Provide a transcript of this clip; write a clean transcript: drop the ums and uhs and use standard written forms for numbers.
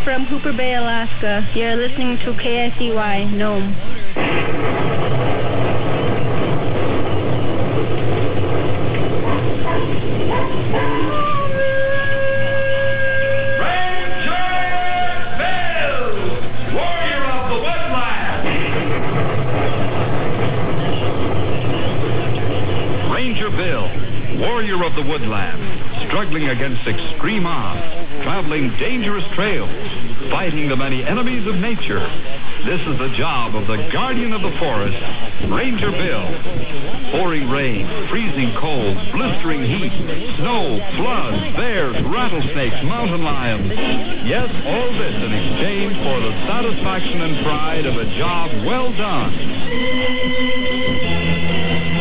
from Hooper Bay, Alaska. You're listening to KSEY, Nome. Warrior of the woodland, struggling against extreme odds, traveling dangerous trails, fighting the many enemies of nature. This is the job of the guardian of the forest, Ranger Bill. Pouring rain, freezing cold, blistering heat, snow, floods, bears, rattlesnakes, mountain lions. Yes, all this in exchange for the satisfaction and pride of a job well done.